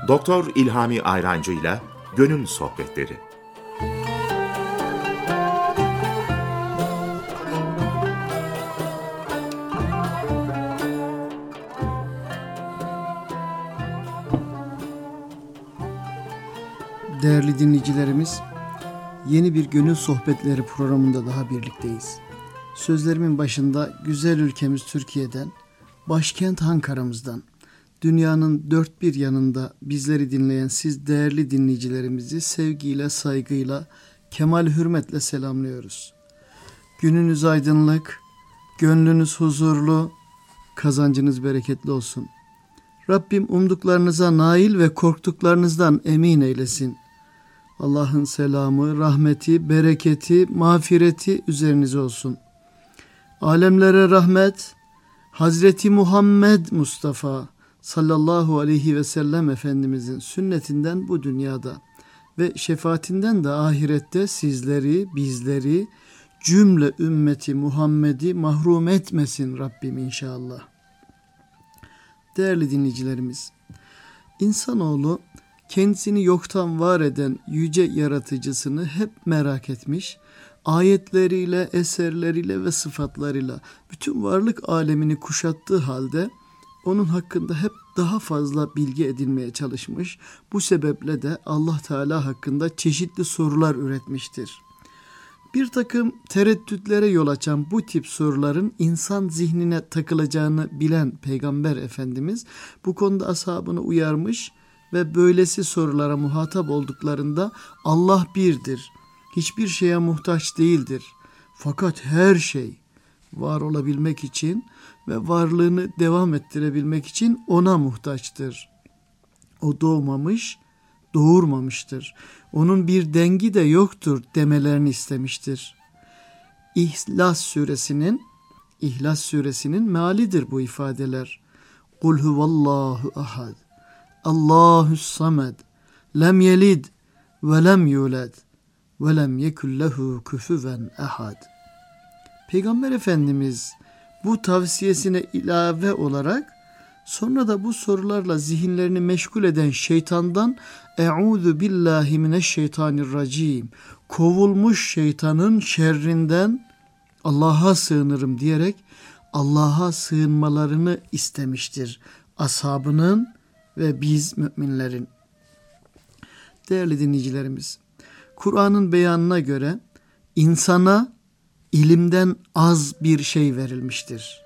Doktor İlhami Ayrancı'yla Gönül Sohbetleri. Değerli dinleyicilerimiz, yeni bir Gönül Sohbetleri programında daha birlikteyiz. Sözlerimin başında güzel ülkemiz Türkiye'den, başkent Ankara'mızdan, dünyanın dört bir yanında bizleri dinleyen siz değerli dinleyicilerimizi sevgiyle, saygıyla, kemal hürmetle selamlıyoruz. Gününüz aydınlık, gönlünüz huzurlu, kazancınız bereketli olsun. Rabbim umduklarınıza nail ve korktuklarınızdan emin eylesin. Allah'ın selamı, rahmeti, bereketi, mağfireti üzerinize olsun. Alemlere rahmet, Hazreti Muhammed Mustafa sallallahu aleyhi ve sellem Efendimizin sünnetinden bu dünyada ve şefaatinden de ahirette sizleri, bizleri, cümle ümmeti Muhammed'i mahrum etmesin Rabbim inşallah. Değerli dinleyicilerimiz, insanoğlu kendisini yoktan var eden yüce yaratıcısını hep merak etmiş, ayetleriyle, eserleriyle ve sıfatlarıyla bütün varlık alemini kuşattığı halde onun hakkında hep daha fazla bilgi edinmeye çalışmış. Bu sebeple de Allah Teala hakkında çeşitli sorular üretmiştir. Bir takım tereddütlere yol açan bu tip soruların insan zihnine takılacağını bilen Peygamber Efendimiz bu konuda ashabını uyarmış ve böylesi sorulara muhatap olduklarında Allah birdir, hiçbir şeye muhtaç değildir. Fakat her şey var olabilmek için ve varlığını devam ettirebilmek için ona muhtaçtır. O doğmamış, doğurmamıştır. Onun bir dengi de yoktur demelerini istemiştir. İhlas suresinin mealidir bu ifadeler. Kul huvallahu ahad, Allahus samed, lem yelid ve lem yulad ve lem yekun lehu kufuven ahad. Peygamber Efendimiz bu tavsiyesine ilave olarak sonra da bu sorularla zihinlerini meşgul eden şeytandan "Eûzu billahi mineşşeytanirracim", kovulmuş şeytanın şerrinden Allah'a sığınırım diyerek Allah'a sığınmalarını istemiştir ashabının ve biz müminlerin. Değerli dinleyicilerimiz, Kur'an'ın beyanına göre insana ilimden az bir şey verilmiştir.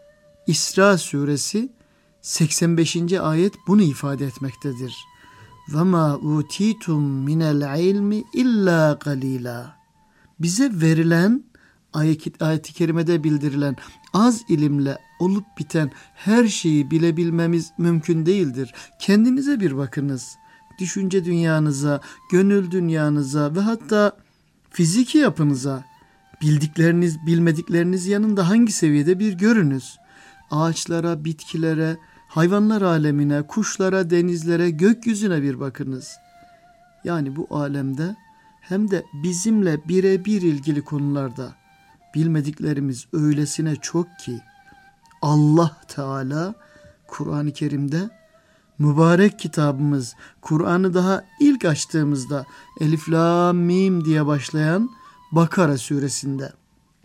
İsra suresi 85. ayet bunu ifade etmektedir. وَمَا اُوتِيتُمْ مِنَ الْعِلْمِ اِلَّا قَلِيلًا. Bize verilen, ayet-i kerimede bildirilen az ilimle olup biten her şeyi bilebilmemiz mümkün değildir. Kendinize bir bakınız. Düşünce dünyanıza, gönül dünyanıza ve hatta fiziki yapınıza, bildikleriniz, bilmedikleriniz yanında hangi seviyede bir görünüz. Ağaçlara, bitkilere, hayvanlar alemine, kuşlara, denizlere, gökyüzüne bir bakınız. Yani bu alemde hem de bizimle birebir ilgili konularda bilmediklerimiz öylesine çok ki Allah Teala Kur'an-ı Kerim'de mübarek kitabımız Kur'an'ı daha ilk açtığımızda Elif Lam Mim diye başlayan Bakara suresinde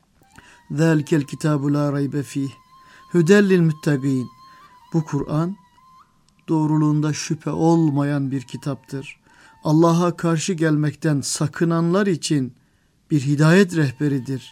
"Zâlikel kitâbu lâ raybe fîh hüdellil muttagîn." Bu Kur'an doğruluğunda şüphe olmayan bir kitaptır. Allah'a karşı gelmekten sakınanlar için bir hidayet rehberidir.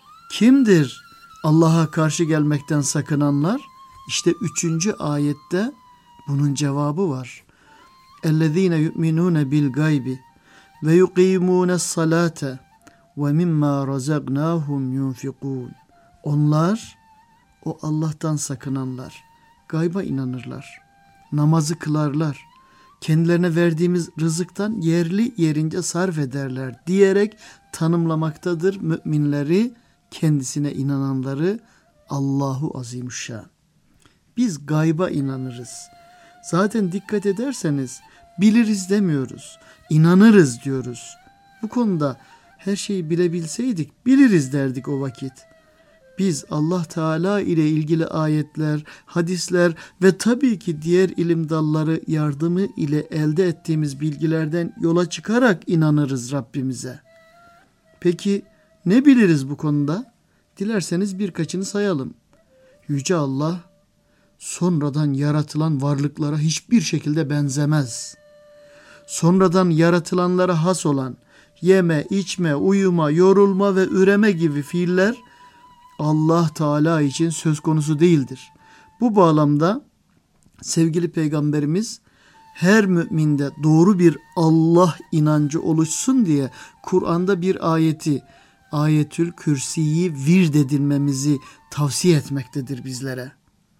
Kimdir Allah'a karşı gelmekten sakınanlar? İşte 3. ayette bunun cevabı var. اَلَّذ۪ينَ يُؤْمِنُونَ بِالْغَيْبِ وَيُقِيمُونَ الصَّلَاةَ وَمِمَّا رَزَقْنَاهُمْ يُنْفِقُونَ. Onlar, o Allah'tan sakınanlar, gayba inanırlar, namazı kılarlar, kendilerine verdiğimiz rızıktan yerli yerince sarf ederler diyerek tanımlamaktadır müminleri, kendisine inananları Allahu Azimüşşan. Biz gayba inanırız. Zaten dikkat ederseniz biliriz demiyoruz, inanırız diyoruz. Bu konuda her şeyi bilebilseydik biliriz derdik o vakit. biz Allah Teala ile ilgili ayetler, hadisler ve tabii ki diğer ilim dalları yardımı ile elde ettiğimiz bilgilerden yola çıkarak inanırız Rabbimize. Peki ne biliriz bu konuda? Dilerseniz birkaçını sayalım. Yüce Allah sonradan yaratılan varlıklara hiçbir şekilde benzemez. Sonradan yaratılanlara has olan yeme, içme, uyuma, yorulma ve üreme gibi fiiller Allah Teala için söz konusu değildir. Bu bağlamda sevgili Peygamberimiz her müminde doğru bir Allah inancı oluşsun diye Kur'an'da bir ayeti, Ayetül Kürsi'yi vird edinmemizi tavsiye etmektedir bizlere.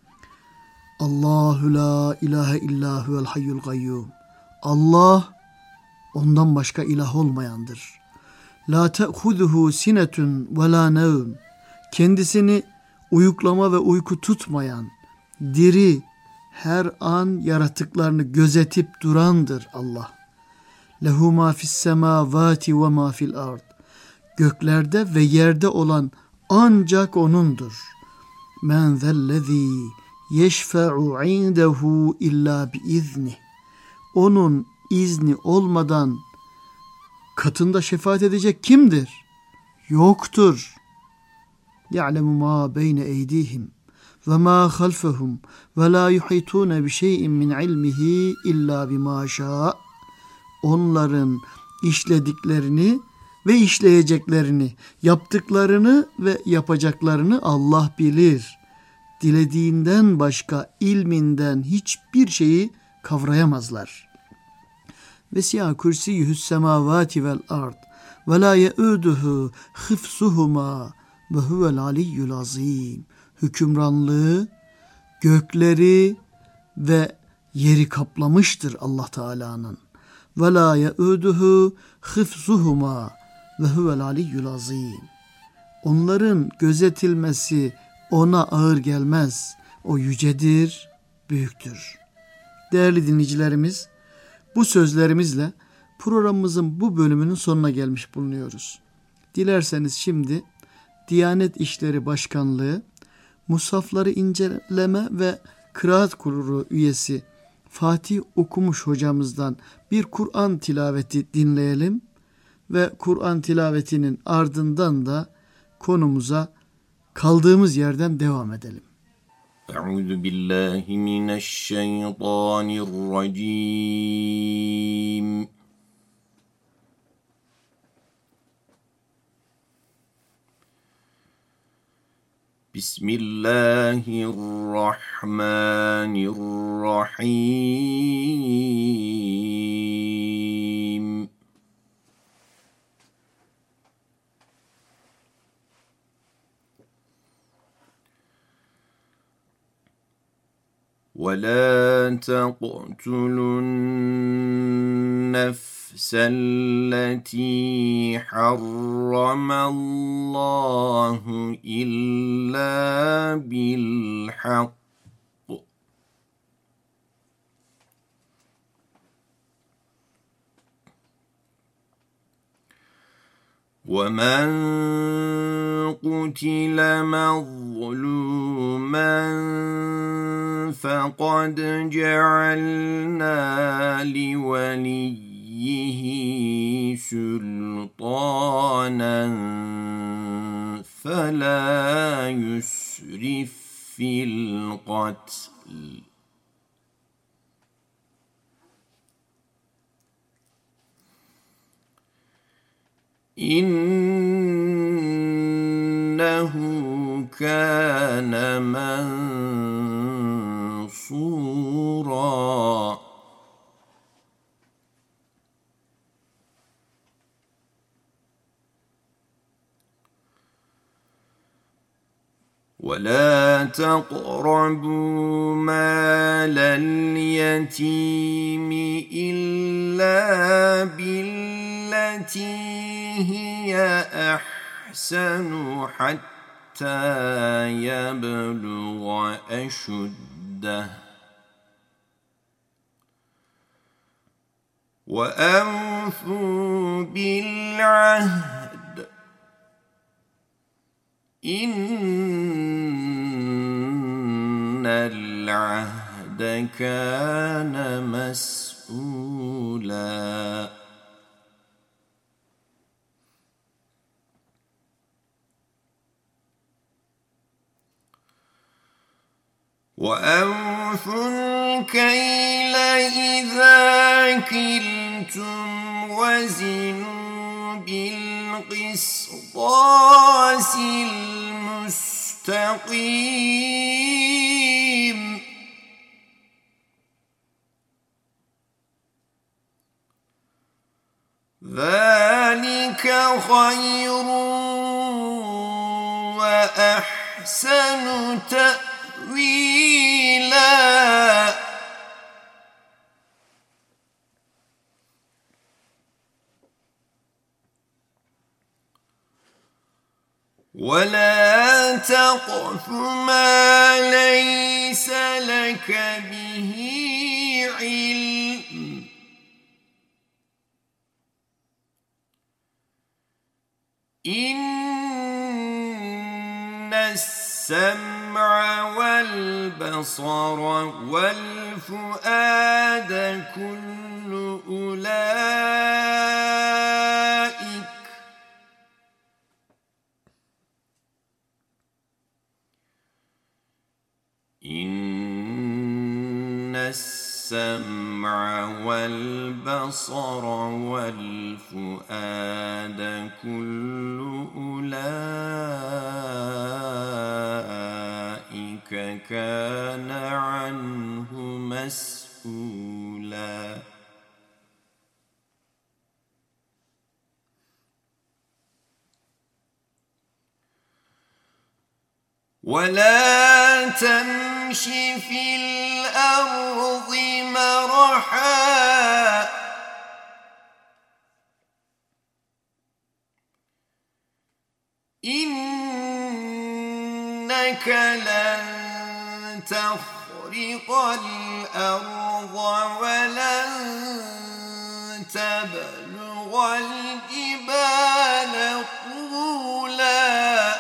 Allahu la ilahe illa huvel hayyul gayyum. Allah ondan başka ilah olmayandır. La te'huduhu sinetun ve la nevm. Kendisini uyuklama ve uyku tutmayan, diri, her an yaratıklarını gözetip durandır Allah. Lehu ma fis semavati ve ma fil ard. Göklerde ve yerde olan ancak O'nundur. Men zellezî yeşfe'u indehu illa biiznih. Onun izni olmadan katında şefaat edecek kimdir? Yoktur. Ya'lemu ma beyne eydihim ve ma halfehum ve la yuhitun bi şey'in min ilmihi illa bima şa. Onların işlediklerini ve işleyeceklerini, yaptıklarını ve yapacaklarını Allah bilir. Dilediğinden başka ilminden hiçbir şeyi kavrayamazlar. Vesi'a kürsiyühü's semavati vel ard ve la ye'uduhu hıfsuhuma ve huvel aliyyul azim. Hükümranlığı gökleri ve yeri kaplamıştır Allah Teala'nın. Ve la ye'uduhu hıfzuhuma ve huvel aliyyul azim. Onların gözetilmesi ona ağır gelmez. O yücedir, büyüktür. Değerli dinleyicilerimiz, bu sözlerimizle programımızın bu bölümünün sonuna gelmiş bulunuyoruz. Dilerseniz şimdi Diyanet İşleri Başkanlığı Musafları İnceleme ve Kıraat Kurulu üyesi Fatih Okumuş hocamızdan bir Kur'an tilaveti dinleyelim ve Kur'an tilavetinin ardından da konumuza kaldığımız yerden devam edelim. Euzu billahi mineşşeytanirracim. Bismillahirrahmanirrahim. وَلَا تَقْتُلُوا النَّفْسَ الَّتِي حَرَّمَ اللّٰهُ إِلَّا بِالْحَقِّ وَمَنْ قُتِلَ مَظْلُومًا فَقَدْ جَعَلْنَا لِوَلِيِّهِ سُلْطَانًا فَلَا يُسْرِفْ فِي الْقَتْلِ İnnehu kâne mensûrâ. وَلَا تَقْرَبُوا مَالَ الْيَتِيمِ إِلَّا بِالَّتِي هِيَ أَحْسَنُ حَتَّى يَبْلُغَ أَشُدَّهُ وَأَوْفُوا بِالْعَهْدِ إن العهد كان مسؤولا وأوفوا الكيل إذا كلتم وزنوا بالقسطاس المستقيم ذلك خير وأحسن تأويلا ولا تقف ما ليس لك به علم إن السمع والبصر والفؤاد كل أولئك إن السمع والبصر والفؤاد كل أولئك كان عنه مسؤولا ولا تمش في الأرض مرحا إنك لن تخرق الأرض ولن تبلغ الجبال طولا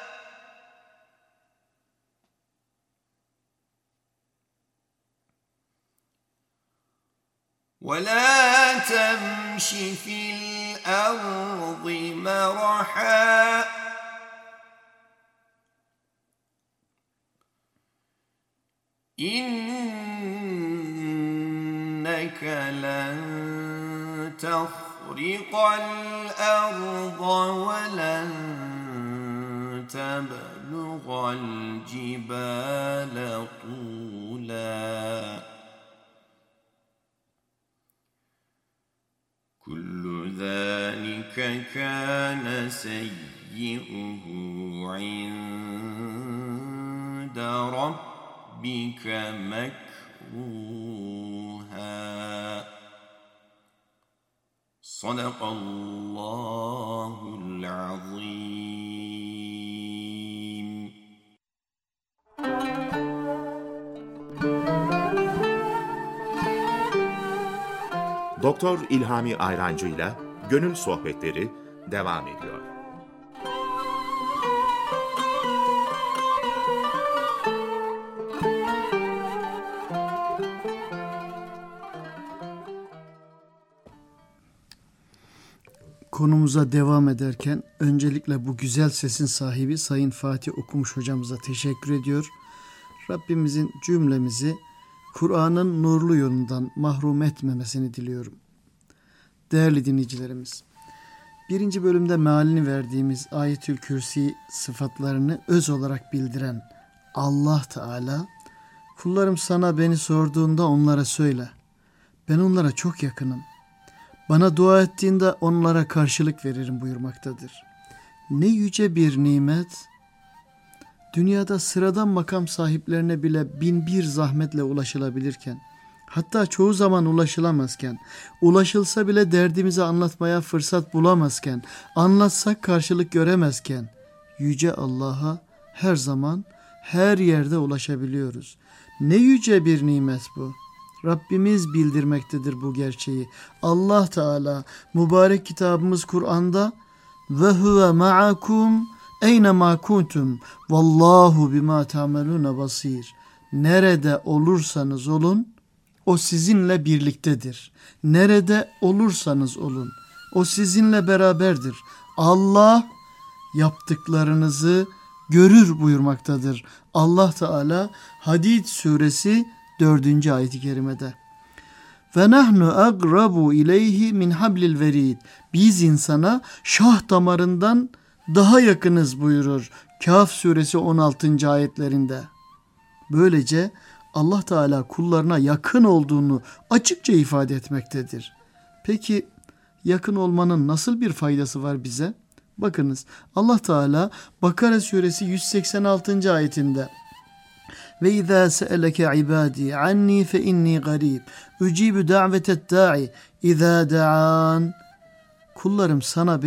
ولا تمش في الأرض مرحا إنك لن تخرق الأرض ولن تبلغ الجبال طولا كل ذلك كان سيئه عند ربك مكروها صدق الله العظيم. Doktor İlhami Ayrancı ile Gönül Sohbetleri devam ediyor. Konumuza devam ederken öncelikle bu güzel sesin sahibi Sayın Fatih Okumuş hocamıza teşekkür ediyor. Rabbimizin cümlemizi Kur'an'ın nurlu yolundan mahrum etmemesini diliyorum. Değerli dinleyicilerimiz, 1. bölümde mealini verdiğimiz Ayetül Kürsi sıfatlarını öz olarak bildiren Allah Teala, kullarım sana beni sorduğunda onlara söyle, ben onlara çok yakınım, bana dua ettiğinde onlara karşılık veririm buyurmaktadır. Ne yüce bir nimet, dünyada sıradan makam sahiplerine bile bin bir zahmetle ulaşılabilirken, hatta çoğu zaman ulaşılamazken, ulaşılsa bile derdimizi anlatmaya fırsat bulamazken, anlatsak karşılık göremezken, yüce Allah'a her zaman, her yerde ulaşabiliyoruz. Ne yüce bir nimet bu. Rabbimiz bildirmektedir bu gerçeği. Allah Teala mübarek kitabımız Kur'an'da ve huve ma'akum Eynemâ kuntum vallahu bimâ ta'melûne basîr. Nerede olursanız olun, o sizinle birliktedir. Nerede olursanız olun, o sizinle beraberdir. Allah yaptıklarınızı görür buyurmaktadır. Allah Teala Hadid suresi 4. ayet-i kerimede. Ve nahnu agrabu ileyhi min hablil verid. Biz insana şah damarından daha yakınız buyurur Kâf suresi 16. ayetlerinde. Böylece Allah Teala kullarına yakın olduğunu açıkça ifade etmektedir. Peki yakın olmanın nasıl bir faydası var bize? Bakınız Allah Teala Bakara suresi 186. ayetinde ve izâ se'eleke ibâdî annî fe innî garîb ücîbü da'vetet da'i izâ da'an. Kullarım sana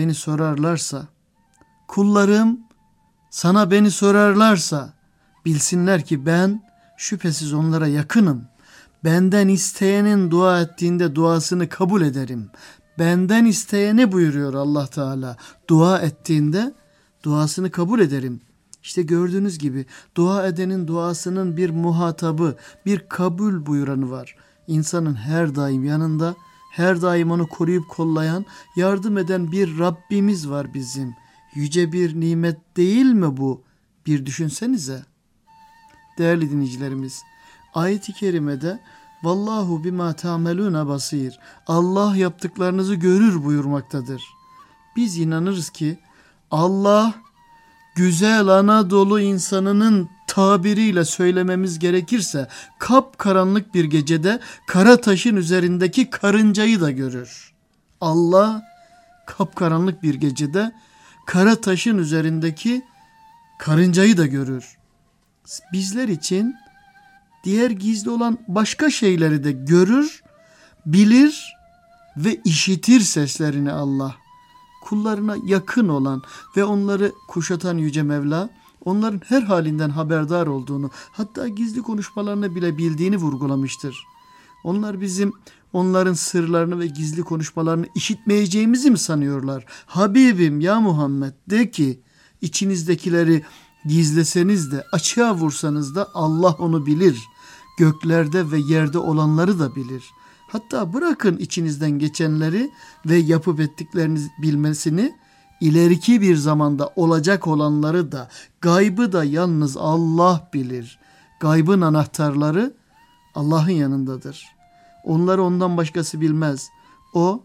beni sorarlarsa bilsinler ki ben şüphesiz onlara yakınım. Benden isteyenin dua ettiğinde duasını kabul ederim. Benden isteyene buyuruyor Allah Teala. Dua ettiğinde duasını kabul ederim. İşte gördüğünüz gibi dua edenin duasının bir muhatabı, bir kabul buyuranı var. İnsanın her daim yanında, her daim onu koruyup kollayan, yardım eden bir Rabbimiz var bizim. Yüce bir nimet değil mi bu? Bir düşünsenize. Değerli dinleyicilerimiz, ayet-i kerimede vallahu bima ta'melûne basîr. Allah yaptıklarınızı görür buyurmaktadır. Biz inanırız ki Allah güzel Anadolu insanının tabiriyle söylememiz gerekirse kapkaranlık bir gecede kara taşın üzerindeki karıncayı da görür. Allah kapkaranlık bir gecede kara taşın üzerindeki karıncayı da görür. Bizler için diğer gizli olan başka şeyleri de görür, bilir ve işitir seslerini Allah. Kullarına yakın olan ve onları kuşatan Yüce Mevla, onların her halinden haberdar olduğunu, hatta gizli konuşmalarını bile bildiğini vurgulamıştır. Onlar bizim onların sırlarını ve gizli konuşmalarını işitmeyeceğimizi mi sanıyorlar? Habibim ya Muhammed de ki, içinizdekileri gizleseniz de açığa vursanız da Allah onu bilir. Göklerde ve yerde olanları da bilir. Hatta bırakın içinizden geçenleri ve yapıp ettiklerinizi bilmesini, ileriki bir zamanda olacak olanları da, gaybı da yalnız Allah bilir. Gaybın anahtarları Allah'ın yanındadır. Onları ondan başkası bilmez. O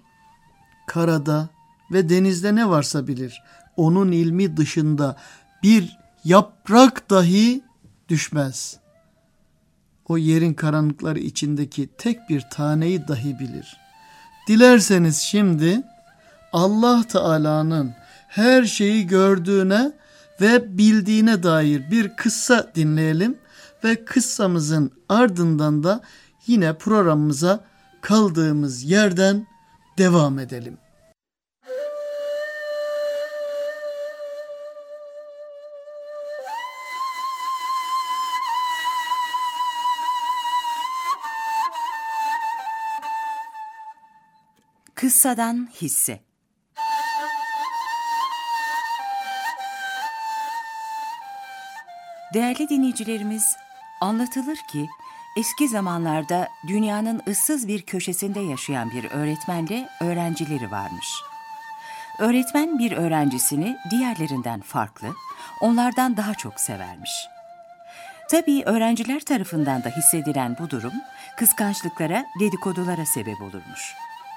karada ve denizde ne varsa bilir. Onun ilmi dışında bir yaprak dahi düşmez. O yerin karanlıkları içindeki tek bir taneyi dahi bilir. Dilerseniz şimdi Allah Teala'nın her şeyi gördüğüne ve bildiğine dair bir kıssa dinleyelim ve kıssamızın ardından da yine programımıza kaldığımız yerden devam edelim. Kıssadan hisse. Değerli dinleyicilerimiz, anlatılır ki eski zamanlarda dünyanın ıssız bir köşesinde yaşayan bir öğretmenle öğrencileri varmış. Öğretmen bir öğrencisini diğerlerinden farklı, onlardan daha çok severmiş. Tabii öğrenciler tarafından da hissedilen bu durum kıskançlıklara, dedikodulara sebep olurmuş.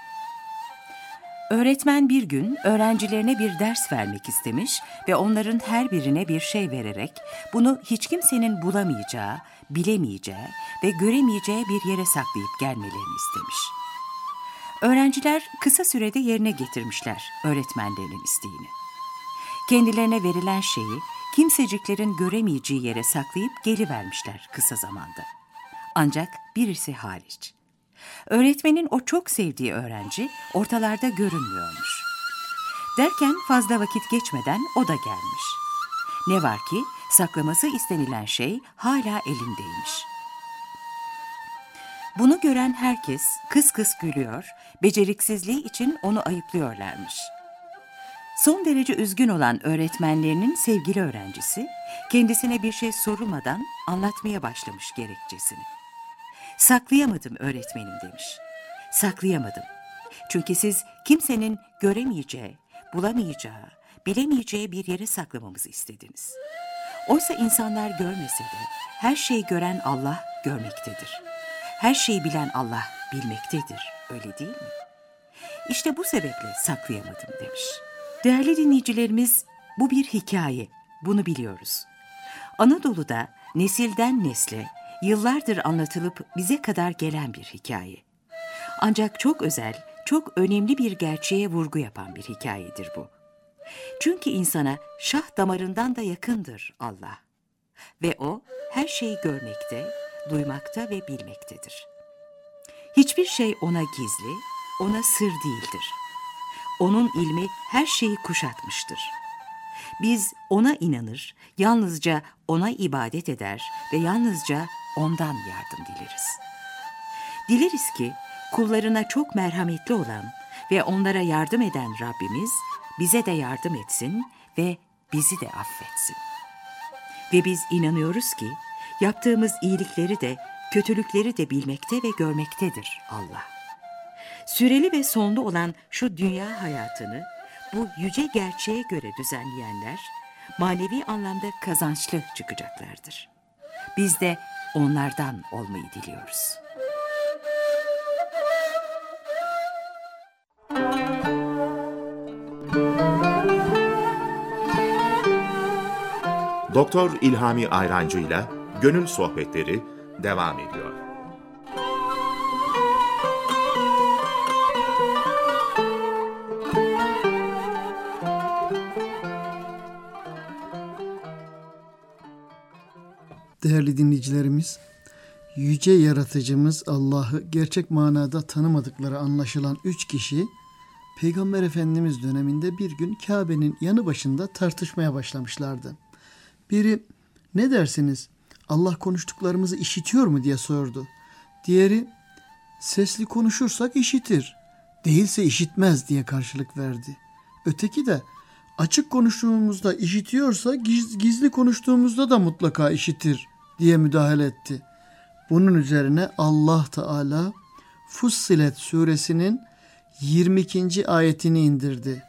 Öğretmen bir gün öğrencilerine bir ders vermek istemiş ve onların her birine bir şey vererek bunu hiç kimsenin bulamayacağı, bilemeyeceği ve göremeyeceği bir yere saklayıp gelmelerini istemiş. Öğrenciler kısa sürede yerine getirmişler öğretmenlerinin isteğini. Kendilerine verilen şeyi kimseciklerin göremeyeceği yere saklayıp gelivermişler kısa zamanda. Ancak birisi hariç. Öğretmenin o çok sevdiği öğrenci ortalarda görünmüyormuş. Derken fazla vakit geçmeden o da gelmiş. Ne var ki saklaması istenilen şey hala elindeymiş. Bunu gören herkes kıs kıs gülüyor, beceriksizliği için onu ayıplıyorlarmış. Son derece üzgün olan öğretmenlerinin sevgili öğrencisi, kendisine bir şey sorulmadan anlatmaya başlamış gerekçesini. Saklayamadım öğretmenim demiş. Saklayamadım. Çünkü siz kimsenin göremeyeceği, bulamayacağı, bilemeyeceği bir yere saklamamızı istediniz. Oysa insanlar görmese de her şeyi gören Allah görmektedir. Her şeyi bilen Allah bilmektedir. Öyle değil mi? İşte bu sebeple saklayamadım demiş. Değerli dinleyicilerimiz, bu bir hikaye. Bunu biliyoruz. Anadolu'da nesilden nesle yıllardır anlatılıp bize kadar gelen bir hikaye. Ancak çok özel, çok önemli bir gerçeğe vurgu yapan bir hikayedir bu. Çünkü insana şah damarından da yakındır Allah. Ve o her şeyi görmekte, duymakta ve bilmektedir. Hiçbir şey ona gizli, ona sır değildir. Onun ilmi her şeyi kuşatmıştır. Biz ona inanır, yalnızca ona ibadet eder ve yalnızca ondan yardım dileriz. Dileriz ki kullarına çok merhametli olan ve onlara yardım eden Rabbimiz bize de yardım etsin ve bizi de affetsin. Ve biz inanıyoruz ki yaptığımız iyilikleri de kötülükleri de bilmekte ve görmektedir Allah. Süreli ve sonlu olan şu dünya hayatını bu yüce gerçeğe göre düzenleyenler manevi anlamda kazançlı çıkacaklardır. Biz de onlardan olmayı diliyoruz. Doktor İlhami Ayrancı ile Gönül Sohbetleri devam ediyor. Değerli dinleyicilerimiz, yüce yaratıcımız Allah'ı gerçek manada tanımadıkları anlaşılan 3 kişi, Peygamber Efendimiz döneminde bir gün Kabe'nin yanı başında tartışmaya başlamışlardı. Biri, ne dersiniz, Allah konuştuklarımızı işitiyor mu diye sordu. Diğeri, sesli konuşursak işitir, değilse işitmez diye karşılık verdi. Öteki de, açık konuştuğumuzda işitiyorsa gizli konuştuğumuzda da mutlaka işitir diye müdahale etti. Bunun üzerine Allah Teala Fussilet suresinin 22. ayetini indirdi.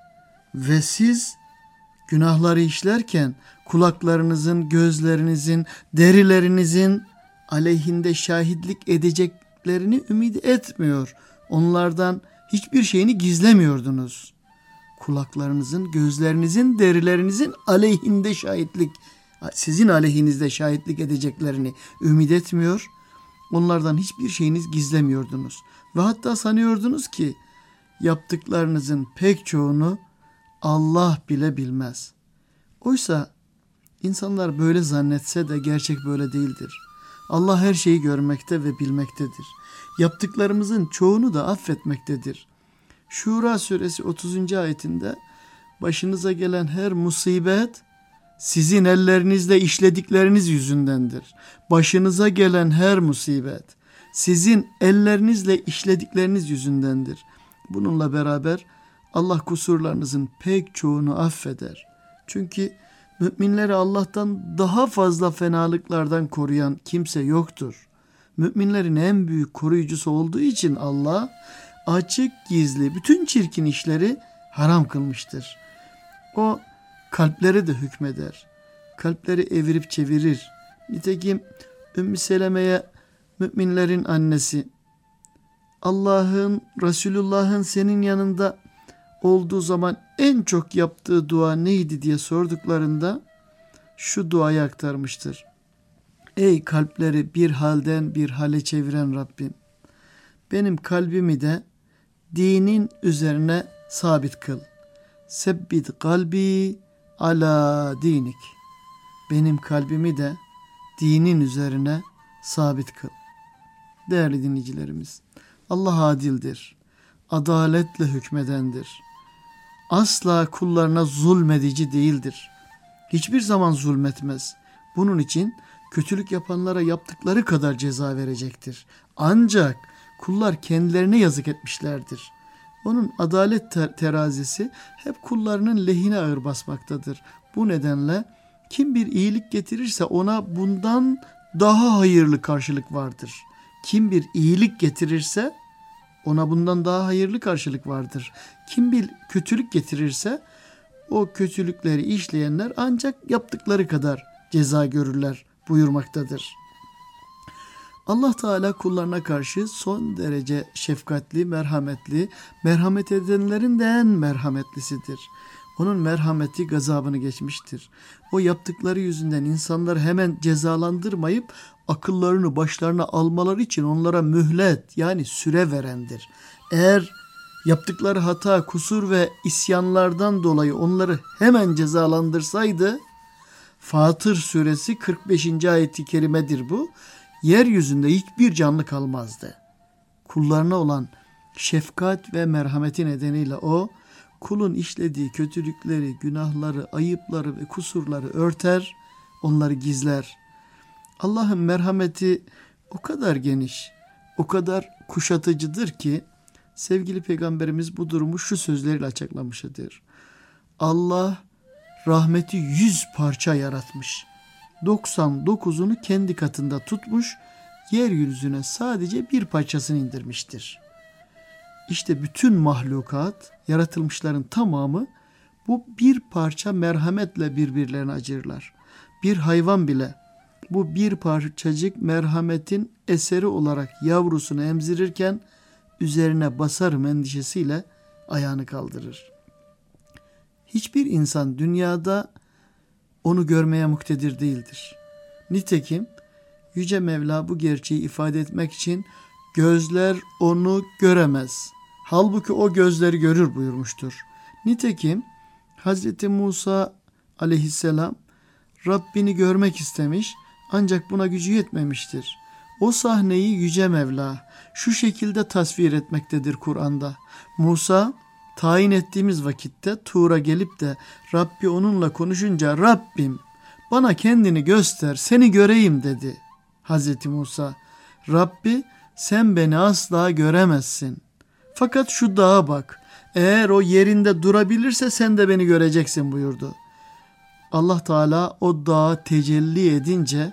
Ve siz günahları işlerken kulaklarınızın, gözlerinizin, derilerinizin aleyhinde şahitlik edeceklerini ümit etmiyor. Onlardan hiçbir şeyini gizlemiyordunuz. Kulaklarınızın, gözlerinizin, derilerinizin aleyhinde şahitlik, sizin aleyhinizde şahitlik edeceklerini ümit etmiyor. Onlardan hiçbir şeyiniz gizlemiyordunuz. Ve hatta sanıyordunuz ki yaptıklarınızın pek çoğunu Allah bile bilmez. Oysa insanlar böyle zannetse de gerçek böyle değildir. Allah her şeyi görmekte ve bilmektedir. Yaptıklarımızın çoğunu da affetmektedir. Şura suresi 30. ayetinde başınıza gelen her musibet sizin ellerinizle işledikleriniz yüzündendir. Başınıza gelen her musibet sizin ellerinizle işledikleriniz yüzündendir. Bununla beraber Allah kusurlarınızın pek çoğunu affeder. Çünkü müminleri Allah'tan daha fazla fenalıklardan koruyan kimse yoktur. Müminlerin en büyük koruyucusu olduğu için Allah açık gizli bütün çirkin işleri haram kılmıştır. O kalplere de hükmeder. Kalpleri evirip çevirir. Nitekim Ümmü Seleme'ye müminlerin annesi, Allah'ın, Resulullah'ın senin yanında olduğu zaman en çok yaptığı dua neydi diye sorduklarında şu duayı aktarmıştır. Ey kalpleri bir halden bir hale çeviren Rabbim, benim kalbimi de dinin üzerine sabit kıl. Sebbit kalbi ala dinik. Benim kalbimi de dinin üzerine sabit kıl. Değerli dinleyicilerimiz, Allah adildir, adaletle hükmedendir. Asla kullarına zulmedici değildir. Hiçbir zaman zulmetmez. Bunun için kötülük yapanlara yaptıkları kadar ceza verecektir. Ancak kullar kendilerine yazık etmişlerdir. Onun adalet terazisi hep kullarının lehine ağır basmaktadır. Bu nedenle kim bir iyilik getirirse ona bundan daha hayırlı karşılık vardır. Kim bir iyilik getirirse ona bundan daha hayırlı karşılık vardır. Kim bir kötülük getirirse o kötülükleri işleyenler ancak yaptıkları kadar ceza görürler buyurmaktadır. Allah Teala kullarına karşı son derece şefkatli, merhametli, merhamet edenlerin de en merhametlisidir. Onun merhameti gazabını geçmiştir. O yaptıkları yüzünden insanları hemen cezalandırmayıp akıllarını başlarına almaları için onlara mühlet yani süre verendir. Eğer yaptıkları hata, kusur ve isyanlardan dolayı onları hemen cezalandırsaydı, Fatır suresi 45. ayet-i kerimedir bu. Yeryüzünde hiçbir canlı kalmazdı. Kullarına olan şefkat ve merhameti nedeniyle o, kulun işlediği kötülükleri, günahları, ayıpları ve kusurları örter, onları gizler. Allah'ın merhameti o kadar geniş, o kadar kuşatıcıdır ki, sevgili Peygamberimiz bu durumu şu sözleriyle açıklamıştır. Allah rahmeti 100 parça yaratmış. 99'unu kendi katında tutmuş, yeryüzüne sadece bir parçasını indirmiştir. İşte bütün mahlukat, yaratılmışların tamamı bu bir parça merhametle birbirlerine acırlar. Bir hayvan bile bu bir parçacık merhametin eseri olarak yavrusunu emzirirken üzerine basarım endişesiyle ayağını kaldırır. Hiçbir insan dünyada onu görmeye muktedir değildir. Nitekim Yüce Mevla bu gerçeği ifade etmek için gözler onu göremez. Halbuki o gözleri görür buyurmuştur. Nitekim Hazreti Musa aleyhisselam Rabbini görmek istemiş ancak buna gücü yetmemiştir. O sahneyi Yüce Mevla şu şekilde tasvir etmektedir Kur'an'da. Musa tayin ettiğimiz vakitte Tur'a gelip de Rabbi onunla konuşunca Rabbim bana kendini göster seni göreyim dedi. Hazreti Musa Rabbi sen beni asla göremezsin. Fakat şu dağa bak eğer o yerinde durabilirse sen de beni göreceksin buyurdu. Allah Teala o dağa tecelli edince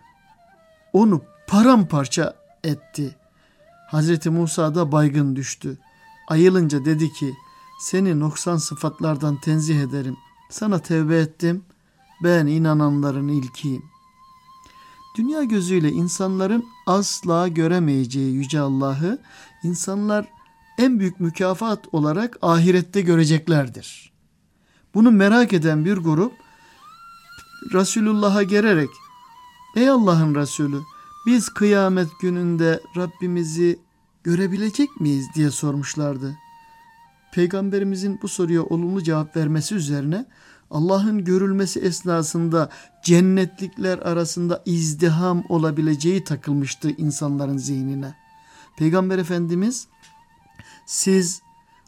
onu paramparça etti. Hazreti Musa da baygın düştü. Ayılınca dedi ki seni noksan sıfatlardan tenzih ederim. Sana tevbe ettim. Ben inananların ilkiyim. Dünya gözüyle insanların asla göremeyeceği Yüce Allah'ı insanlar en büyük mükafat olarak ahirette göreceklerdir. Bunu merak eden bir grup Resulullah'a gelerek ey Allah'ın Resulü biz kıyamet gününde Rabbimizi görebilecek miyiz diye sormuşlardı. Peygamberimizin bu soruya olumlu cevap vermesi üzerine Allah'ın görülmesi esnasında cennetlikler arasında izdiham olabileceği takılmıştı insanların zihnine. Peygamber Efendimiz siz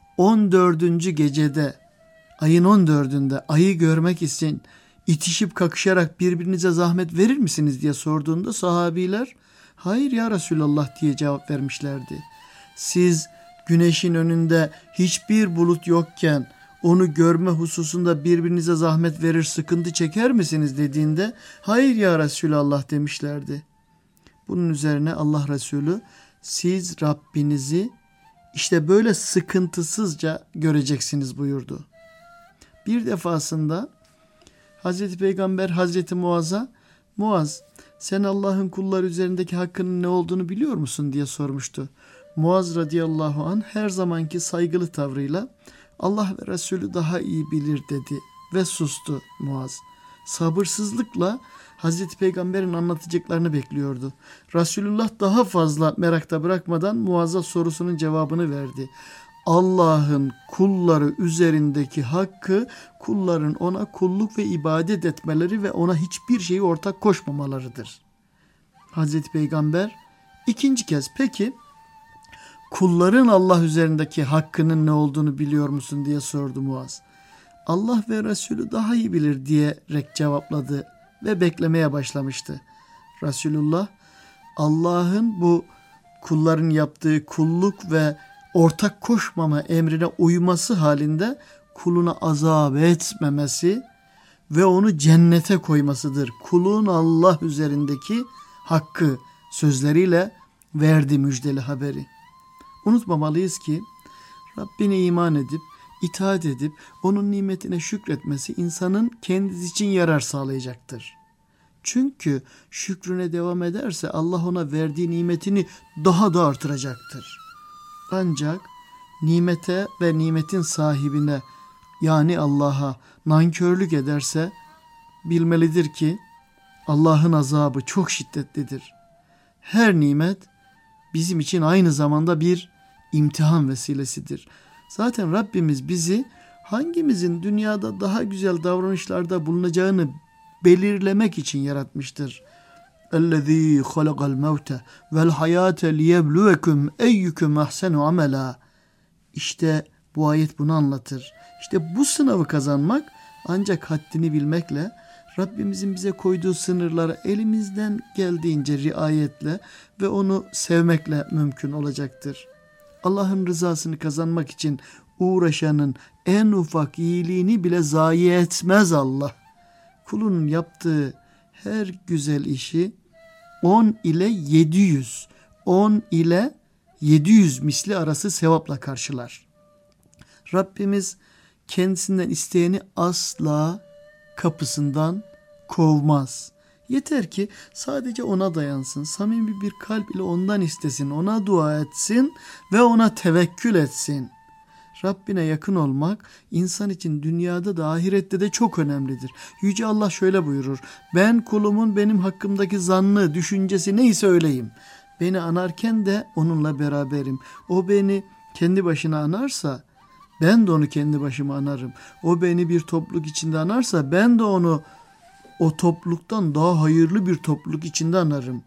14. gecede ayın 14'ünde ayı görmek için itişip kakışarak birbirinize zahmet verir misiniz diye sorduğunda sahabiler hayır ya Resulallah diye cevap vermişlerdi. Siz güneşin önünde hiçbir bulut yokken onu görme hususunda birbirinize zahmet verir sıkıntı çeker misiniz dediğinde hayır ya Resulallah demişlerdi. Bunun üzerine Allah Resulü siz Rabbinizi işte böyle sıkıntısızca göreceksiniz buyurdu. Bir defasında Hazreti Peygamber Hazreti Muaz'a Muaz sen Allah'ın kulları üzerindeki hakkının ne olduğunu biliyor musun diye sormuştu. Muaz radıyallahu anh her zamanki saygılı tavrıyla Allah ve Resulü daha iyi bilir dedi ve sustu Muaz. Sabırsızlıkla Hazreti Peygamber'in anlatacaklarını bekliyordu. Resulullah daha fazla merakta bırakmadan Muaz'a sorusunun cevabını verdi. Allah'ın kulları üzerindeki hakkı kulların ona kulluk ve ibadet etmeleri ve ona hiçbir şeyi ortak koşmamalarıdır. Hazreti Peygamber ikinci kez peki kulların Allah üzerindeki hakkının ne olduğunu biliyor musun diye sordu Muaz. Allah ve Resulü daha iyi bilir diyerek cevapladı ve beklemeye başlamıştı. Resulullah Allah'ın bu kulların yaptığı kulluk ve ortak koşmama emrine uyması halinde kuluna azap etmemesi ve onu cennete koymasıdır. Kulun Allah üzerindeki hakkı sözleriyle verdi müjdeli haberi. Unutmamalıyız ki Rabbine iman edip, itaat edip, onun nimetine şükretmesi insanın kendisi için yarar sağlayacaktır. Çünkü şükrüne devam ederse Allah ona verdiği nimetini daha da artıracaktır. Ancak nimete ve nimetin sahibine yani Allah'a nankörlük ederse bilmelidir ki Allah'ın azabı çok şiddetlidir. Her nimet bizim için aynı zamanda bir imtihan vesilesidir. Zaten Rabbimiz bizi hangimizin dünyada daha güzel davranışlarda bulunacağını belirlemek için yaratmıştır. اَلَّذ۪ي خَلَقَ الْمَوْتَ وَالْحَيَاةَ لِيَبْلُوَكُمْ اَيُّكُمْ اَحْسَنُ عَمَلًا. İşte bu ayet bunu anlatır. İşte bu sınavı kazanmak ancak haddini bilmekle, Rabbimizin bize koyduğu sınırlara elimizden geldiğince riayetle ve onu sevmekle mümkün olacaktır. Allah'ın rızasını kazanmak için uğraşanın en ufak iyiliğini bile zayi etmez Allah. Kulunun yaptığı her güzel işi 10 ile 700 misli arası sevapla karşılar. Rabbimiz kendisinden isteyeni asla kapısından kovmaz. Yeter ki sadece ona dayansın, samimi bir kalp ile ondan istesin, ona dua etsin ve ona tevekkül etsin. Rabbine yakın olmak insan için dünyada da ahirette de çok önemlidir. Yüce Allah şöyle buyurur: ben kulumun benim hakkımdaki zannı, düşüncesi neyse öyleyim. Beni anarken de onunla beraberim. O beni kendi başına anarsa ben de onu kendi başıma anarım. O beni bir topluluk içinde anarsa ben de onu o topluluktan daha hayırlı bir topluluk içinde anarım.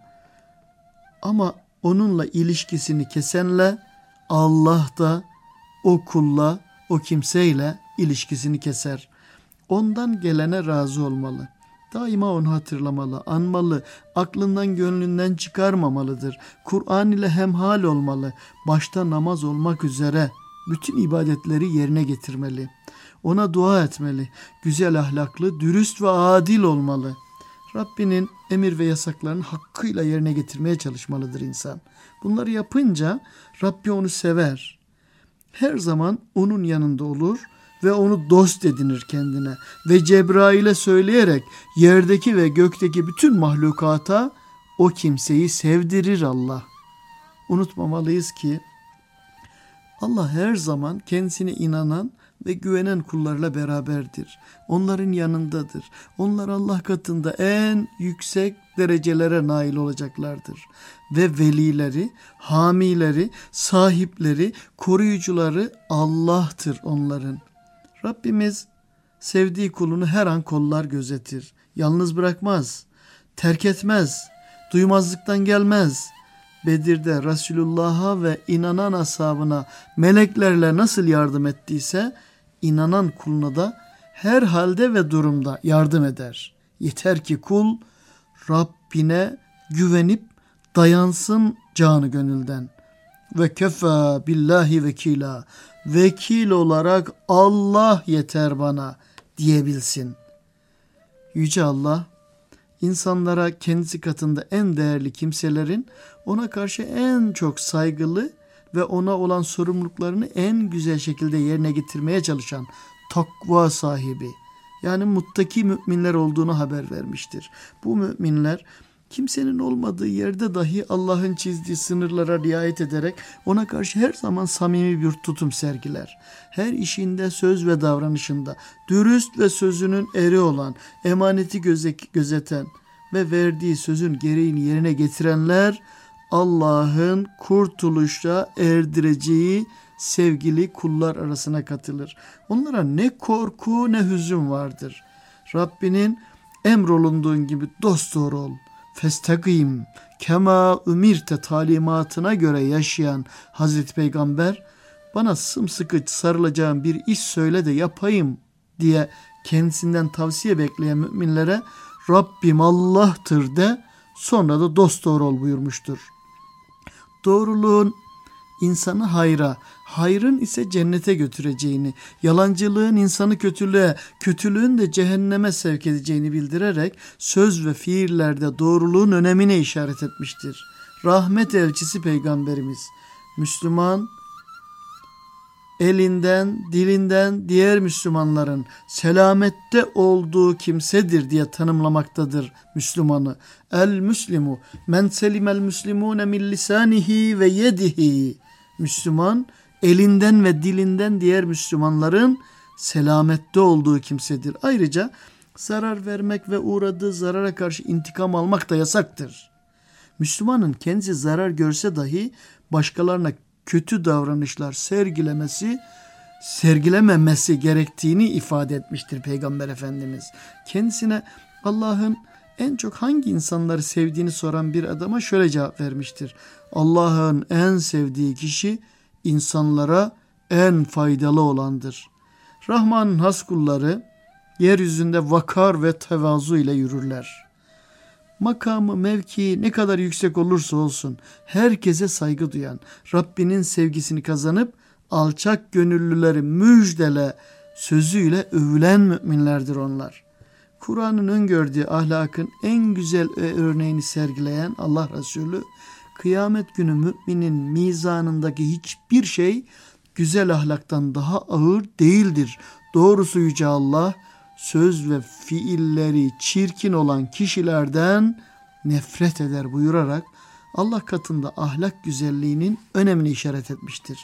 Ama onunla ilişkisini kesenle Allah da o kulla, o kimseyle ilişkisini keser. Ondan gelene razı olmalı. Daima onu hatırlamalı, anmalı, aklından gönlünden çıkarmamalıdır. Kur'an ile hemhal olmalı, başta namaz olmak üzere bütün ibadetleri yerine getirmeli. Ona dua etmeli, güzel ahlaklı, dürüst ve adil olmalı. Rabbinin emir ve yasaklarını hakkıyla yerine getirmeye çalışmalıdır insan. Bunları yapınca Rabbi onu sever. Her zaman onun yanında olur ve onu dost edinir kendine. Ve Cebrail'e söyleyerek yerdeki ve gökteki bütün mahlukata o kimseyi sevdirir Allah. Unutmamalıyız ki Allah her zaman kendisine inanan ve güvenen kullarla beraberdir. Onların yanındadır. Onlar Allah katında en yüksek derecelere nail olacaklardır. Ve velileri, hamileri, sahipleri, koruyucuları Allah'tır onların. Rabbimiz sevdiği kulunu her an kollar, gözetir. Yalnız bırakmaz, terk etmez, duymazlıktan gelmez. Bedir'de Resulullah'a ve inanan ashabına meleklerle nasıl yardım ettiyse inanan kuluna da her halde ve durumda yardım eder. Yeter ki kul Rabbine güvenip dayansın canı gönülden. Ve kefa billahi vekila. Vekil olarak Allah yeter bana diyebilsin. Yüce Allah insanlara kendisi katında en değerli kimselerin ona karşı en çok saygılı ve ona olan sorumluluklarını en güzel şekilde yerine getirmeye çalışan takva sahibi, yani muttaki müminler olduğunu haber vermiştir. Bu müminler kimsenin olmadığı yerde dahi Allah'ın çizdiği sınırlara riayet ederek ona karşı her zaman samimi bir tutum sergiler. Her işinde, söz ve davranışında dürüst ve sözünün eri olan, emaneti gözeten ve verdiği sözün gereğini yerine getirenler Allah'ın kurtuluşa erdireceği sevgili kullar arasına katılır. Onlara ne korku ne hüzün vardır. Rabbinin emrolunduğun gibi dosdoğru ol. Festakim kema umirte talimatına göre yaşayan Hazreti Peygamber, bana sımsıkı sarılacağım bir iş söyle de yapayım diye kendisinden tavsiye bekleyen müminlere Rabbim Allah'tır de sonra da dosdoğru ol buyurmuştur. Doğruluğun insanı hayra, hayrın ise cennete götüreceğini, yalancılığın insanı kötülüğe, kötülüğün de cehenneme sevk edeceğini bildirerek söz ve fiillerde doğruluğun önemine işaret etmiştir. Rahmet elçisi Peygamberimiz, Müslüman, elinden, dilinden diğer Müslümanların selamette olduğu kimsedir diye tanımlamaktadır Müslümanı. El-Müslimu men selimel müslimune min lisanihi ve yedihi. Müslüman, elinden ve dilinden diğer Müslümanların selamette olduğu kimsedir. Ayrıca zarar vermek ve uğradığı zarara karşı intikam almak da yasaktır. Müslümanın kendisi zarar görse dahi başkalarına kötü davranışlar sergilememesi gerektiğini ifade etmiştir Peygamber Efendimiz. Kendisine Allah'ın en çok hangi insanları sevdiğini soran bir adama şöyle cevap vermiştir. Allah'ın en sevdiği kişi insanlara en faydalı olandır. Rahman'ın has kulları yeryüzünde vakar ve tevazu ile yürürler. Makamı, mevkii ne kadar yüksek olursa olsun herkese saygı duyan, Rabbinin sevgisini kazanıp alçak gönüllüleri müjdele sözüyle övülen müminlerdir onlar. Kur'an'ın öngördüğü ahlakın en güzel örneğini sergileyen Allah Resulü, kıyamet günü müminin mizanındaki hiçbir şey güzel ahlaktan daha ağır değildir. Doğrusu Yüce Allah, söz ve fiilleri çirkin olan kişilerden nefret eder buyurarak Allah katında ahlak güzelliğinin önemini işaret etmiştir.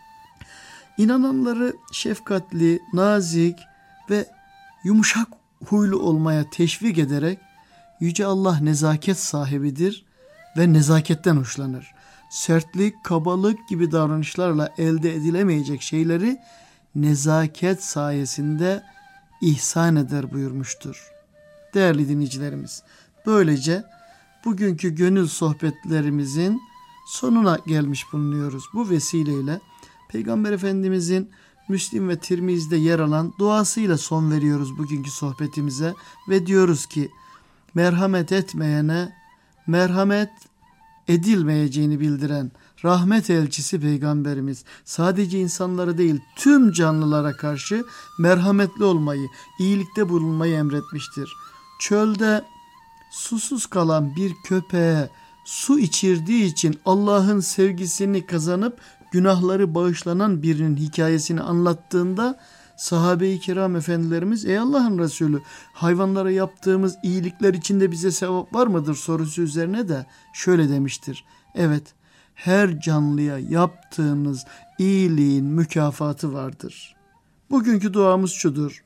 İnananları şefkatli, nazik ve yumuşak huylu olmaya teşvik ederek Yüce Allah nezaket sahibidir ve nezaketten hoşlanır. Sertlik, kabalık gibi davranışlarla elde edilemeyecek şeyleri nezaket sayesinde ihsan eder buyurmuştur. Değerli dinleyicilerimiz, böylece bugünkü gönül sohbetlerimizin sonuna gelmiş bulunuyoruz. Bu vesileyle Peygamber Efendimizin Müslim ve Tirmizi'de yer alan duasıyla son veriyoruz bugünkü sohbetimize ve diyoruz ki merhamet etmeyene merhamet edilmeyeceğini bildiren rahmet elçisi Peygamberimiz sadece insanlara değil tüm canlılara karşı merhametli olmayı, iyilikte bulunmayı emretmiştir. Çölde susuz kalan bir köpeğe su içirdiği için Allah'ın sevgisini kazanıp günahları bağışlanan birinin hikayesini anlattığında sahabe-i kiram efendilerimiz ey Allah'ın Resulü hayvanlara yaptığımız iyilikler içinde bize sevap var mıdır sorusu üzerine de şöyle demiştir. Evet, her canlıya yaptığınız iyiliğin mükafatı vardır. Bugünkü duamız şudur.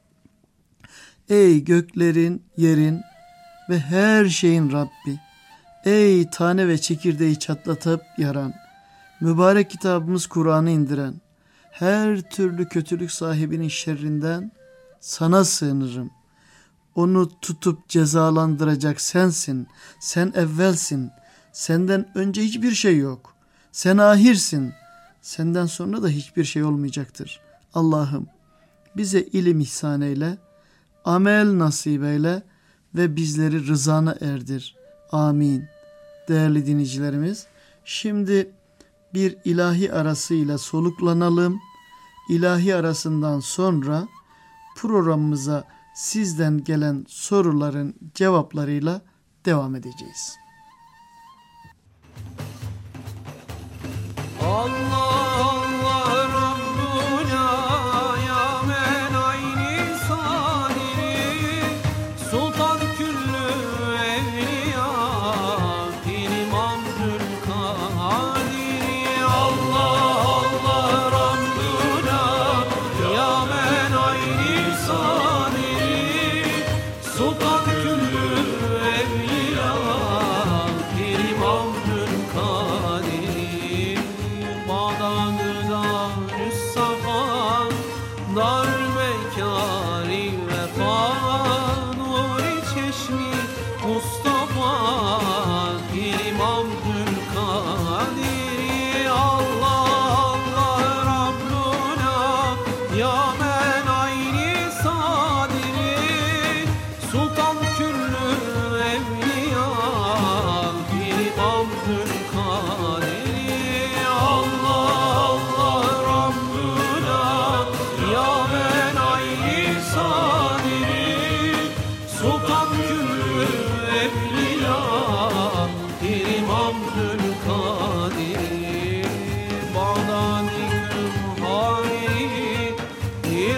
Ey göklerin, yerin ve her şeyin Rabbi, ey tane ve çekirdeği çatlatıp yaran, mübarek kitabımız Kur'an'ı indiren, her türlü kötülük sahibinin şerrinden sana sığınırım. Onu tutup cezalandıracak sensin, sen evvelsin, senden önce hiçbir şey yok. Sen ahirsin, senden sonra da hiçbir şey olmayacaktır. Allah'ım bize ilim ihsan eyle, amel nasip eyle ve bizleri rızana erdir. Amin. Değerli dinleyicilerimiz, şimdi bir ilahi arasıyla soluklanalım. İlahi arasından sonra programımıza sizden gelen soruların cevaplarıyla devam edeceğiz. Allah Allah Rabbuna ya men ayni sadiri Sultan küllü evliya İlim Abdülkadir Allah Allah Rabbuna ya men ayni sadiri Sultan küllü evliya İlim Abdülkadir Dar mekari vefa nuri çeşmi Mustafa İmam Abdülkadir Allah Allah Rabbuna ya men ayni sadiri Sultan küllü evliya İmam Abdülkadir Allah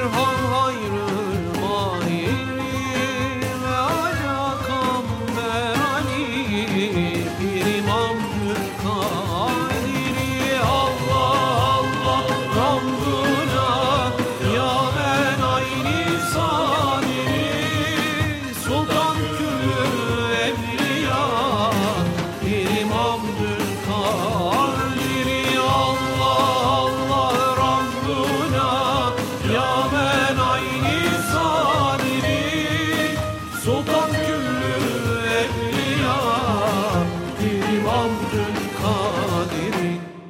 hal hayrı mahiri ve alakam berani bir imamdır kadiri. Allah Allah Rabbuna ya ben ayni sadiri sultan küllü evliya bir imamdır kadiri. Allah Allah Rabbuna ya ben ayni sadiri sultan küllü evliya bir imamdır kadiri.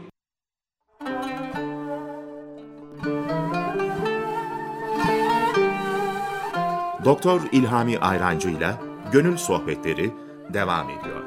Doktor İlhami Ayrancı ile Gönül Sohbetleri devam ediyor.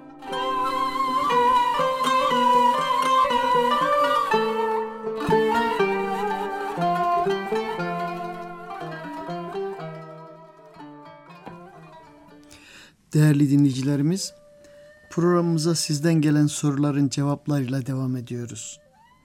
Değerli dinleyicilerimiz, programımıza sizden gelen soruların cevaplarıyla devam ediyoruz.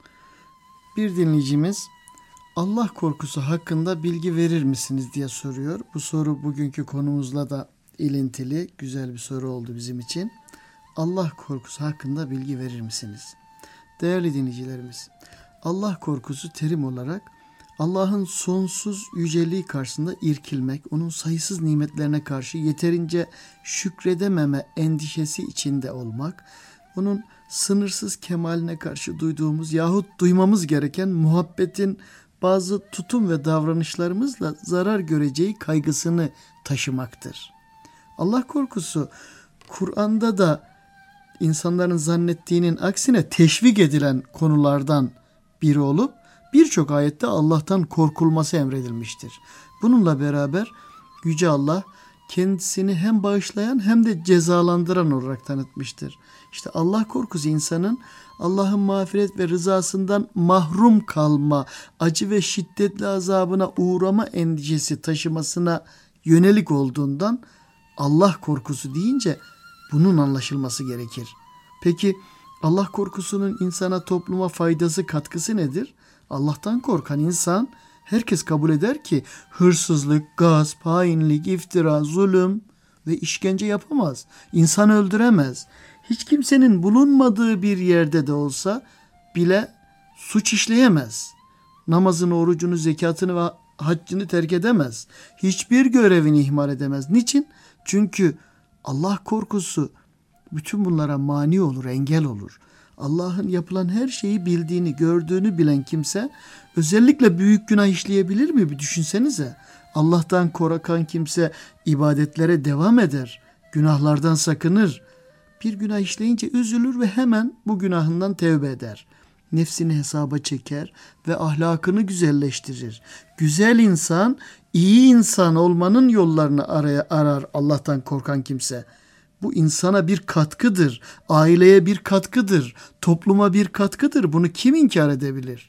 Bir dinleyicimiz, Allah korkusu hakkında bilgi verir misiniz diye soruyor. Bu soru bugünkü konumuzla da ilintili, güzel bir soru oldu bizim için. Allah korkusu hakkında bilgi verir misiniz? Değerli dinleyicilerimiz, Allah korkusu terim olarak Allah'ın sonsuz yüceliği karşısında irkilmek, onun sayısız nimetlerine karşı yeterince şükredememe endişesi içinde olmak, onun sınırsız kemaline karşı duyduğumuz yahut duymamız gereken muhabbetin bazı tutum ve davranışlarımızla zarar göreceği kaygısını taşımaktır. Allah korkusu Kur'an'da da insanların zannettiğinin aksine teşvik edilen konulardan biri olup birçok ayette Allah'tan korkulması emredilmiştir. Bununla beraber Yüce Allah kendisini hem bağışlayan hem de cezalandıran olarak tanıtmıştır. İşte Allah korkusu insanın Allah'ın mağfiret ve rızasından mahrum kalma, acı ve şiddetli azabına uğrama endişesi taşımasına yönelik olduğundan Allah korkusu deyince bunun anlaşılması gerekir. Peki Allah korkusunun insana, topluma faydası, katkısı nedir? Allah'tan korkan insan, herkes kabul eder ki hırsızlık, gasp, hainlik, iftira, zulüm ve işkence yapamaz. İnsan öldüremez. Hiç kimsenin bulunmadığı bir yerde de olsa bile suç işleyemez. Namazını, orucunu, zekatını ve haccını terk edemez. Hiçbir görevini ihmal edemez. Niçin? Çünkü Allah korkusu bütün bunlara mani olur, engel olur. Allah'ın yapılan her şeyi bildiğini, gördüğünü bilen kimse özellikle büyük günah işleyebilir mi? Bir düşünsenize. Allah'tan korkan kimse ibadetlere devam eder, günahlardan sakınır. Bir günah işleyince üzülür ve hemen bu günahından tevbe eder. Nefsini hesaba çeker ve ahlakını güzelleştirir. Güzel insan, iyi insan olmanın yollarını arar Allah'tan korkan kimse. Bu insana bir katkıdır, aileye bir katkıdır, topluma bir katkıdır. Bunu kim inkar edebilir?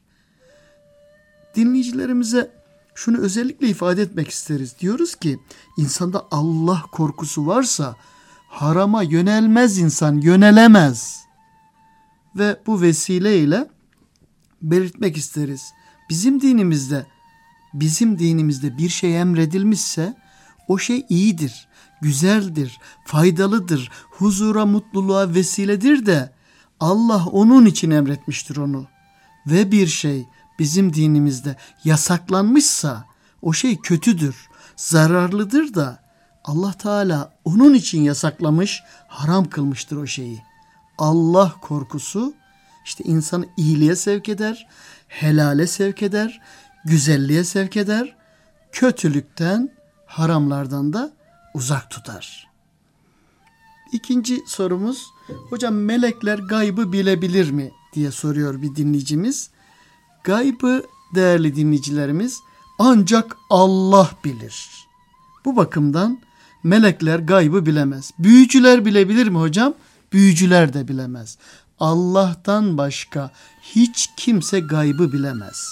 Dinleyicilerimize şunu özellikle ifade etmek isteriz. Diyoruz ki insanda Allah korkusu varsa harama yönelmez insan, yönelemez. Ve bu vesileyle belirtmek isteriz. Bizim dinimizde bir şey emredilmişse o şey iyidir, güzeldir, faydalıdır, huzura, mutluluğa vesiledir de Allah onun için emretmiştir onu. Ve bir şey bizim dinimizde yasaklanmışsa o şey kötüdür, zararlıdır da Allah Teala onun için yasaklamış, haram kılmıştır o şeyi. Allah korkusu işte insanı iyiliğe sevk eder, helale sevk eder, güzelliğe sevk eder, kötülükten, haramlardan da uzak tutar. İkinci sorumuz, hocam melekler gaybı bilebilir mi diye soruyor bir dinleyicimiz. Gaybı değerli dinleyicilerimiz ancak Allah bilir. Bu bakımdan melekler gaybı bilemez. Büyücüler bilebilir mi hocam? Büyücüler de bilemez. Allah'tan başka hiç kimse gaybı bilemez.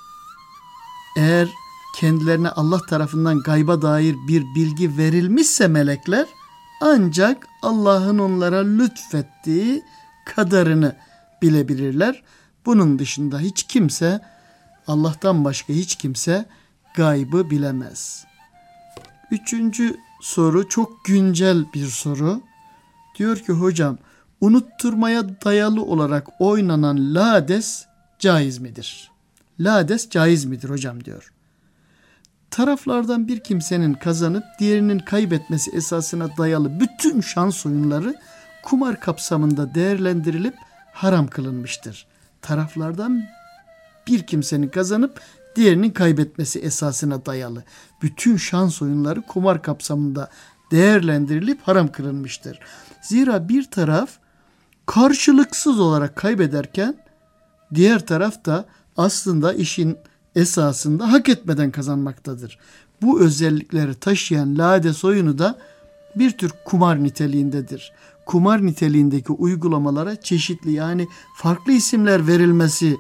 Eğer kendilerine Allah tarafından gayba dair bir bilgi verilmişse melekler ancak Allah'ın onlara lütfettiği kadarını bilebilirler. Bunun dışında hiç kimse, Allah'tan başka hiç kimse gaybı bilemez. 3. soru çok güncel bir soru. Diyor ki hocam, unutturmaya dayalı olarak oynanan lades caiz midir? Lades caiz midir hocam diyor. Taraflardan bir kimsenin kazanıp diğerinin kaybetmesi esasına dayalı bütün şans oyunları kumar kapsamında değerlendirilip haram kılınmıştır. Taraflardan bir kimsenin kazanıp diğerinin kaybetmesi esasına dayalı bütün şans oyunları kumar kapsamında değerlendirilip haram kılınmıştır. Zira bir taraf karşılıksız olarak kaybederken diğer taraf da aslında işin esasında hak etmeden kazanmaktadır. Bu özellikleri taşıyan lades oyunu da bir tür kumar niteliğindedir. Kumar niteliğindeki uygulamalara çeşitli, yani farklı isimler verilmesi,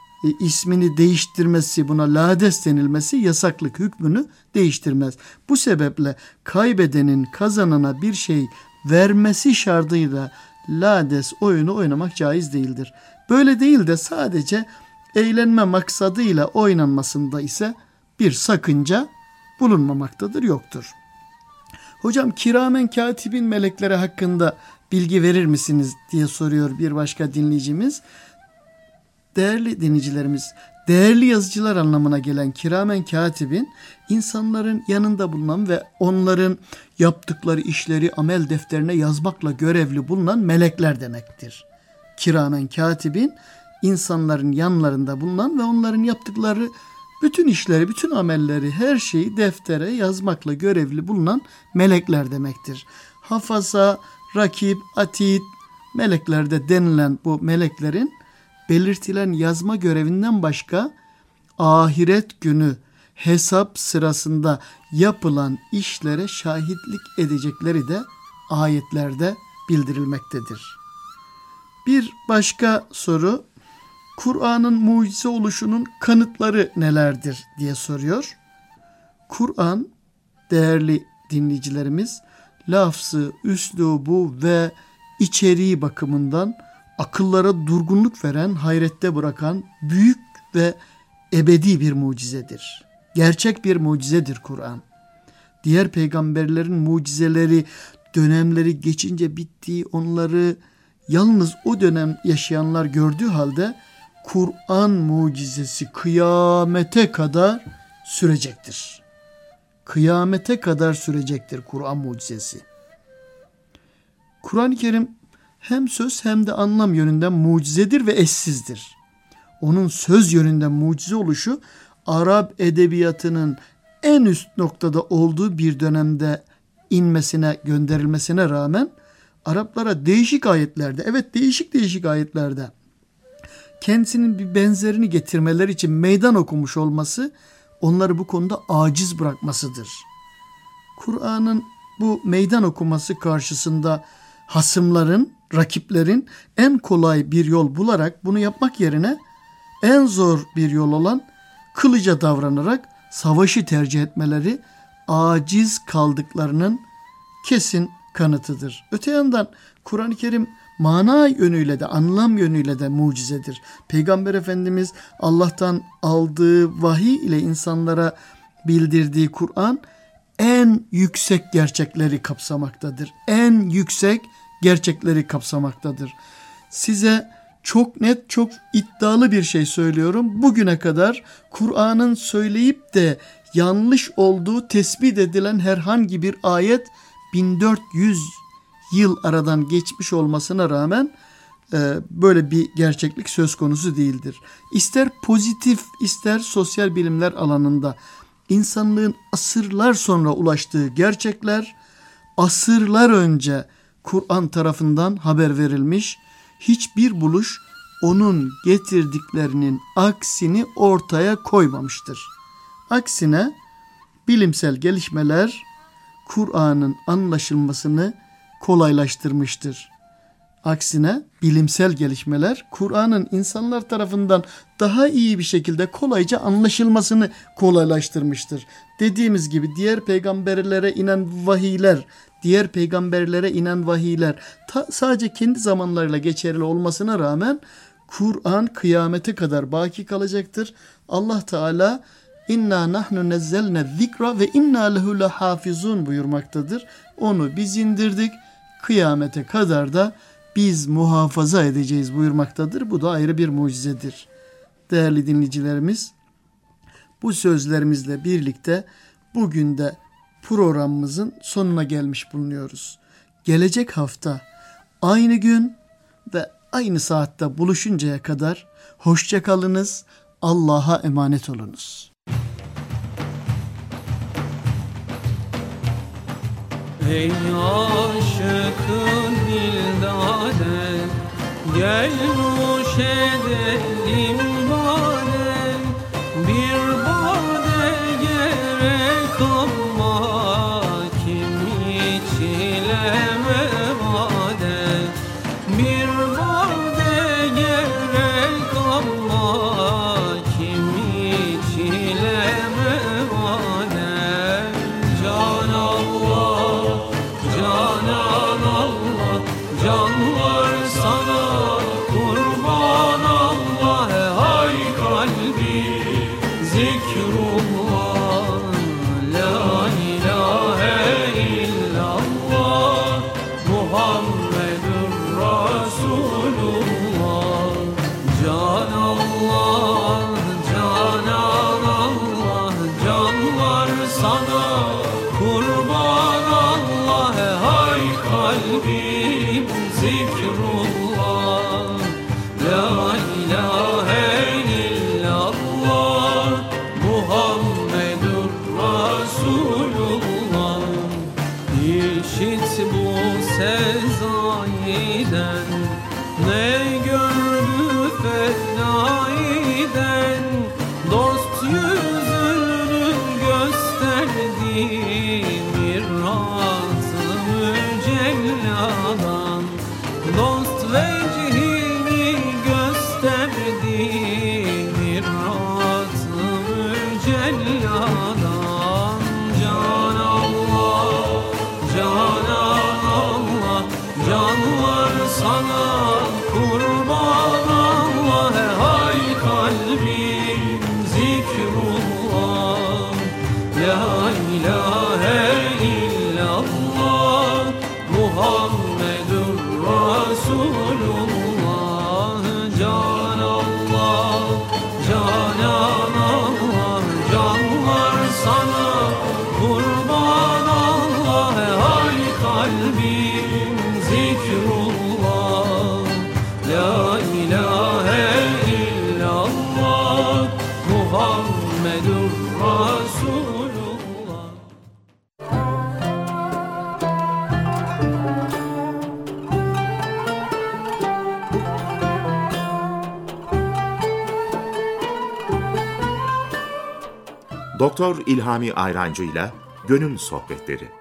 ismini değiştirmesi, buna lades denilmesi yasaklık hükmünü değiştirmez. Bu sebeple kaybedenin kazanana bir şey vermesi şartıyla lades oyunu oynamak caiz değildir. Böyle değil de sadece eğlenme maksadıyla oynanmasında ise bir sakınca bulunmamaktadır, yoktur. Hocam, kiramen katibin melekleri hakkında bilgi verir misiniz diye soruyor bir başka dinleyicimiz. Değerli dinleyicilerimiz, değerli yazıcılar anlamına gelen kiramen katibin insanların yanında bulunan ve onların yaptıkları işleri amel defterine yazmakla görevli bulunan melekler demektir. Kiramen katibin insanların yanlarında bulunan ve onların yaptıkları bütün işleri, bütün amelleri, her şeyi deftere yazmakla görevli bulunan melekler demektir. Hafaza, rakip, atid meleklerde denilen bu meleklerin belirtilen yazma görevinden başka ahiret günü hesap sırasında yapılan işlere şahitlik edecekleri de ayetlerde bildirilmektedir. Bir başka soru, Kur'an'ın mucize oluşunun kanıtları nelerdir diye soruyor. Kur'an, değerli dinleyicilerimiz, lafzı, üslubu ve içeriği bakımından akıllara durgunluk veren, hayrette bırakan büyük ve ebedi bir mucizedir. Gerçek bir mucizedir Kur'an. Diğer peygamberlerin mucizeleri, dönemleri geçince bittiği, onları yalnız o dönem yaşayanlar gördüğü halde Kur'an mucizesi kıyamete kadar sürecektir. Kıyamete kadar sürecektir Kur'an mucizesi. Kur'an-ı Kerim hem söz hem de anlam yönünden mucizedir ve eşsizdir. Onun söz yönünden mucize oluşu, Arap edebiyatının en üst noktada olduğu bir dönemde inmesine, gönderilmesine rağmen Araplara değişik ayetlerde, evet değişik ayetlerde kendisinin bir benzerini getirmeleri için meydan okumuş olması, onları bu konuda aciz bırakmasıdır. Kur'an'ın bu meydan okuması karşısında hasımların, rakiplerin en kolay bir yol bularak bunu yapmak yerine en zor bir yol olan kılıca davranarak savaşı tercih etmeleri aciz kaldıklarının kesin kanıtıdır. Öte yandan Kur'an-ı Kerim mana yönüyle de, anlam yönüyle de mucizedir. Peygamber Efendimiz Allah'tan aldığı vahiy ile insanlara bildirdiği Kur'an en yüksek gerçekleri kapsamaktadır. En yüksek gerçekleri kapsamaktadır. Size çok net, çok iddialı bir şey söylüyorum. Bugüne kadar Kur'an'ın söyleyip de yanlış olduğu tespit edilen herhangi bir ayet 1400 yıl aradan geçmiş olmasına rağmen böyle bir gerçeklik söz konusu değildir. İster pozitif, ister sosyal bilimler alanında insanlığın asırlar sonra ulaştığı gerçekler, asırlar önce Kur'an tarafından haber verilmiş, hiçbir buluş onun getirdiklerinin aksini ortaya koymamıştır. Aksine bilimsel gelişmeler Kur'an'ın anlaşılmasını kolaylaştırmıştır. Aksine bilimsel gelişmeler Kur'an'ın insanlar tarafından daha iyi bir şekilde kolayca anlaşılmasını kolaylaştırmıştır. Dediğimiz gibi diğer peygamberlere inen vahiyler sadece kendi zamanlarıyla geçerli olmasına rağmen Kur'an kıyamete kadar baki kalacaktır. Allah Teala İnna nahnu nezzelne zikra ve inna lehu lehafizun buyurmaktadır. Onu biz indirdik, kıyamete kadar da biz muhafaza edeceğiz buyurmaktadır. Bu da ayrı bir mucizedir. Değerli dinleyicilerimiz, bu sözlerimizle birlikte bugün de programımızın sonuna gelmiş bulunuyoruz. Gelecek hafta aynı gün ve aynı saatte buluşuncaya kadar hoşça kalınız, Allah'a emanet olunuz. Ey aşıkın dildade, gel nuş edelim bade, bir bade gerek ama kim içileme bade, bir bade gerek ama kim içileme bade. Can Allah, Canan Allah, canlar sana kurban Allah. Hay kalbi zikrullah, la ilahe illallah, Muhammedur Resulullah. Can Allah, Canan Allah, canlar sana kurban Allah. Hay kalbim zikrullah, la ilahe illallah, Muhammedur Resulullah. İşit bu sezayiden, ne gördü fedaiden, dost yüzünü gösterdi mirat-ı mücelladan, dost vecihini gösterdi mirat-ı mücelladan. Can Allah, Canan Allah, canlar sana kurban Allah. Hay kalbim zikrullah, la ilahe illallah, Muhammedur Resulullah. Can Allah, Canan Allah, canlar sana kurban Allah. Hay kalbim zikrullah, la ilahe illallah, Muhammedur Resulullah. Doktor İlhami Ayrancı ile Gönül Sohbetleri.